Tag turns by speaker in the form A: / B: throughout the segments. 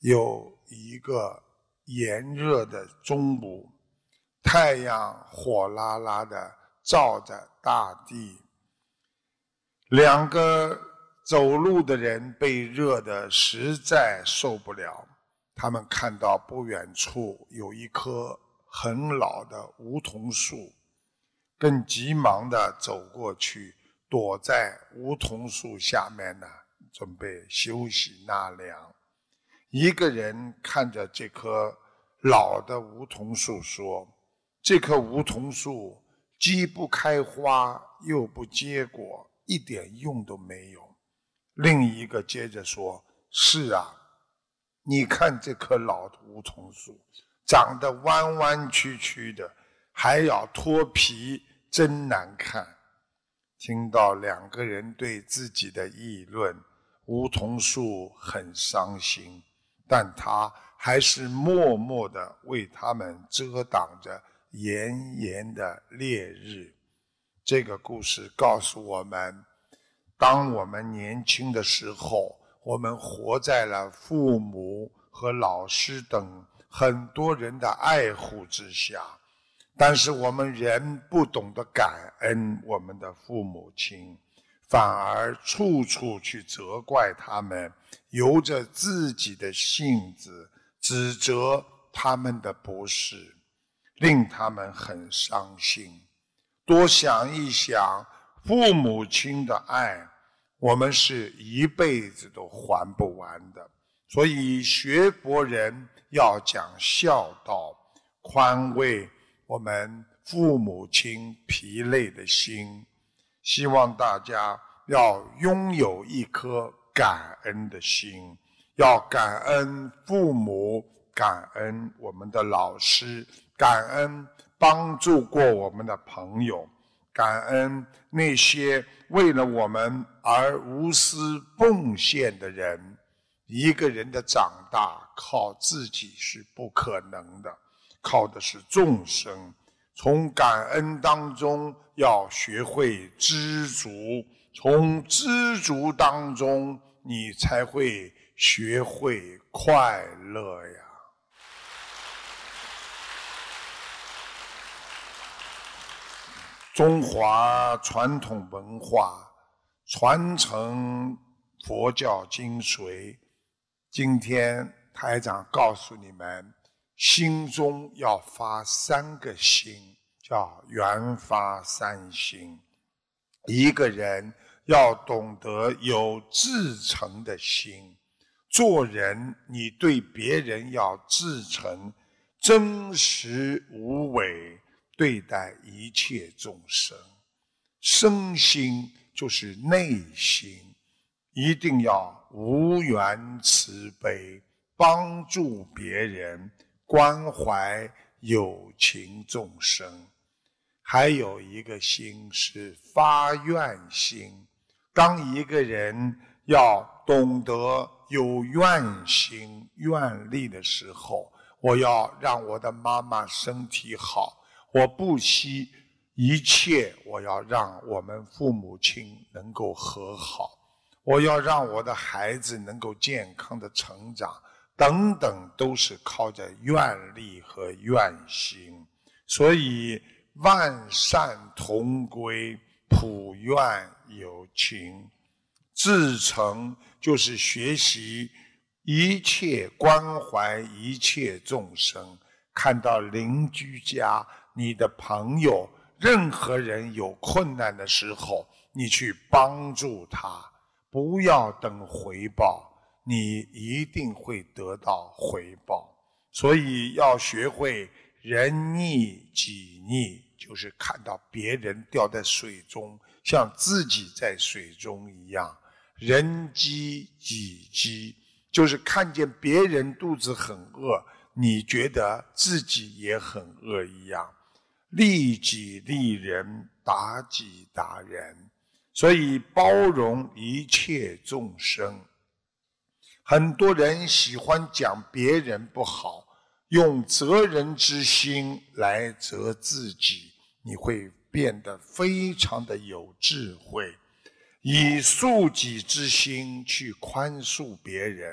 A: 有一个炎热的中午，太阳火辣辣的照着大地，两个走路的人被热得实在受不了，他们看到不远处有一棵很老的梧桐树，更急忙地走过去，躲在梧桐树下面呢，准备休息纳凉。一个人看着这棵老的梧桐树说，这棵梧桐树既不开花又不结果，一点用都没有。另一个接着说，是啊，你看这棵老的梧桐树长得弯弯曲曲的，还要脱皮，真难看。听到两个人对自己的议论，梧桐树很伤心，但他还是默默地为他们遮挡着炎炎的烈日。这个故事告诉我们，当我们年轻的时候，我们活在了父母和老师等很多人的爱护之下，但是我们仍不懂得感恩我们的父母亲，反而处处去责怪他们，由着自己的性子指责他们的不是，令他们很伤心。多想一想，父母亲的爱，我们是一辈子都还不完的。所以学佛人要讲孝道，宽慰我们父母亲疲累的心。希望大家要拥有一颗感恩的心，要感恩父母，感恩我们的老师，感恩帮助过我们的朋友，感恩那些为了我们而无私奉献的人。一个人的长大靠自己是不可能的，靠的是众生。从感恩当中要学会知足，从知足当中你才会学会快乐呀。中华传统文化传承佛教精髓，今天台长告诉你们，心中要发三个心，叫缘发三心。一个人要懂得有至诚的心，做人你对别人要至诚，真实无伪对待一切众生。身心就是内心，一定要无缘慈悲，帮助别人，关怀有情众生。还有一个心是发愿心，当一个人要懂得有愿心愿力的时候，我要让我的妈妈身体好，我不惜一切，我要让我们父母亲能够和好，我要让我的孩子能够健康的成长，等等，都是靠着愿力和愿心。所以万善同归，普愿有情。至诚就是学习一切关怀一切众生，看到邻居家你的朋友任何人有困难的时候，你去帮助他，不要等回报，你一定会得到回报。所以要学会人逆己逆，就是看到别人掉在水中，像自己在水中一样。人饥己饥，就是看见别人肚子很饿，你觉得自己也很饿一样。利己利人，达己达人，所以包容一切众生。很多人喜欢讲别人不好，用责人之心来责自己，你会变得非常的有智慧。以恕己之心去宽恕别人，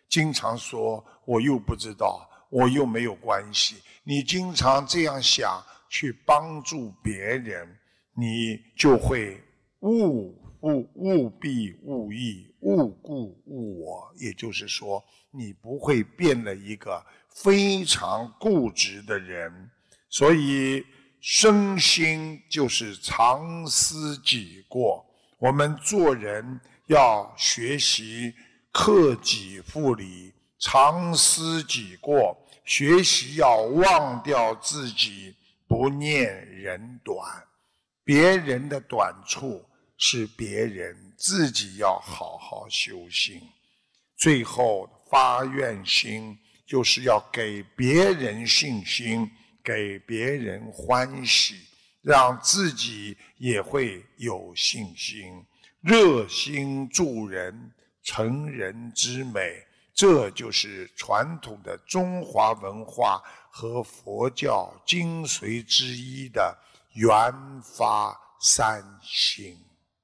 A: 经常说我又不知道，我又没有关系。你经常这样想，去帮助别人，你就会误必误意，误故误我。也就是说，你不会变了一个非常固执的人。所以身心就是常思己过。我们做人要学习克己复礼，常思己过，学习要忘掉自己，不念人短。别人的短处是别人，自己要好好修行。最后发愿心就是要给别人信心，给别人欢喜，让自己也会有信心，热心助人，成人之美。这就是传统的中华文化和佛教精髓之一的缘发三心。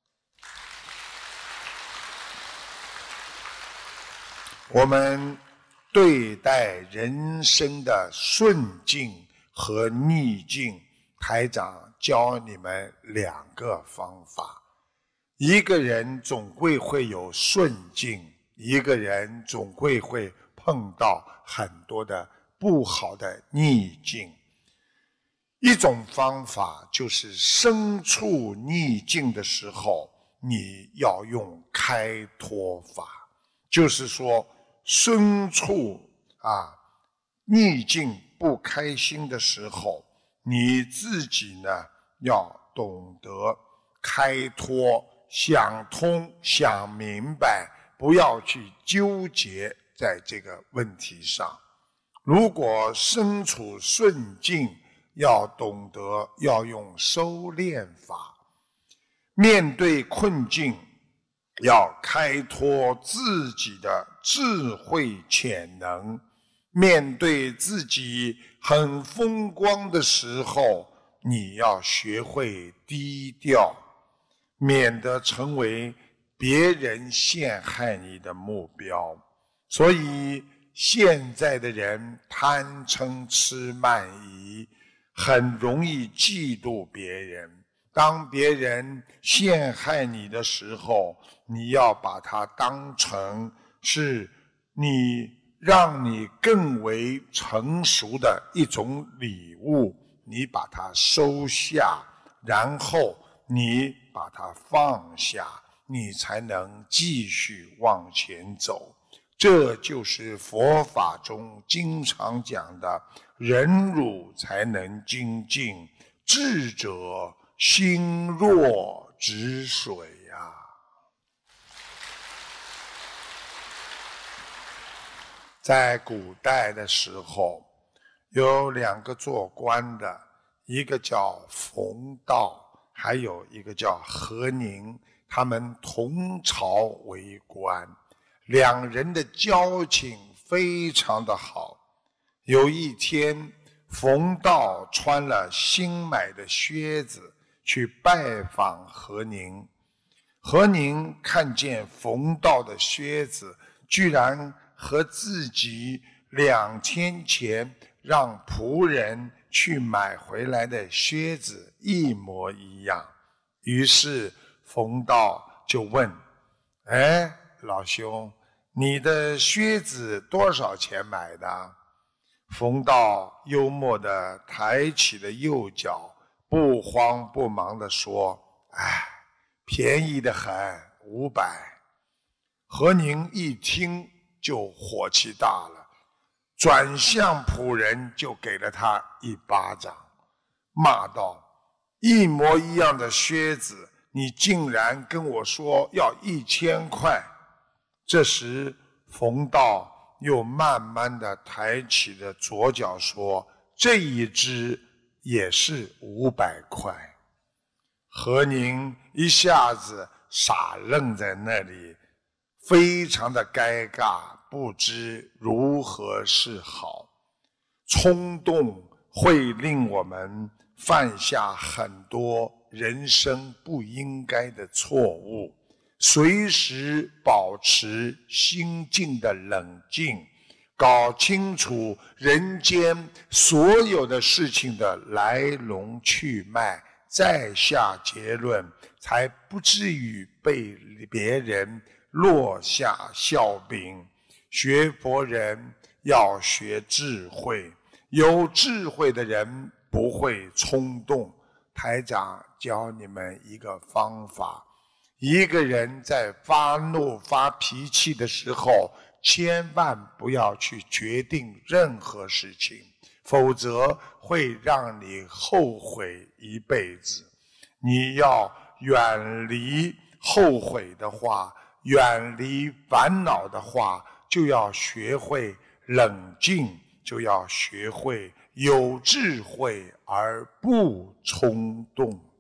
A: 我们对待人生的顺境和逆境，台长教你们两个方法。一个人总归会有顺境，一个人总归会碰到很多的不好的逆境。一种方法就是身处逆境的时候，你要用开脱法，就是说身处逆境不开心的时候，你自己呢要懂得开脱，想通想明白，不要去纠结在这个问题上。如果身处顺境，要懂得要用收敛法，面对困境要开拓自己的智慧潜能，面对自己很风光的时候，你要学会低调，免得成为别人陷害你的目标。所以现在的人贪嗔痴慢疑，很容易嫉妒别人。当别人陷害你的时候，你要把它当成是让你更为成熟的一种礼物，你把它收下，然后你把它放下，你才能继续往前走。这就是佛法中经常讲的忍辱才能精进，智者心若止水啊。在古代的时候，有两个做官的，一个叫冯道，还有一个叫何宁，他们同朝为官，两人的交情非常的好。有一天，冯道穿了新买的靴子去拜访何宁，何宁看见冯道的靴子居然和自己2天前让仆人去买回来的靴子一模一样，于是冯道就问：老兄，你的靴子多少钱买的？冯道幽默地抬起了右脚，不慌不忙地说：便宜得很，500。何宁一听就火气大了，转向仆人就给了他一巴掌，骂道：一模一样的靴子，你竟然跟我说要1000块。这时冯道又慢慢地抬起了左脚说：这一只也是500块。何宁一下子傻愣在那里，非常的尴尬，不知如何是好。冲动会令我们犯下很多人生不应该的错误， 随时保持心境的冷静，搞清楚人间所有的事情的来龙去脉，再下结论，才不至于被别人落下笑柄。学佛人要学智慧，有智慧的人不会冲动。台长教你们一个方法，一个人在发怒发脾气的时候，千万不要去决定任何事情，否则会让你后悔一辈子。你要远离后悔的话，远离烦恼的话，就要学会冷静，就要学会有智慧而不冲动。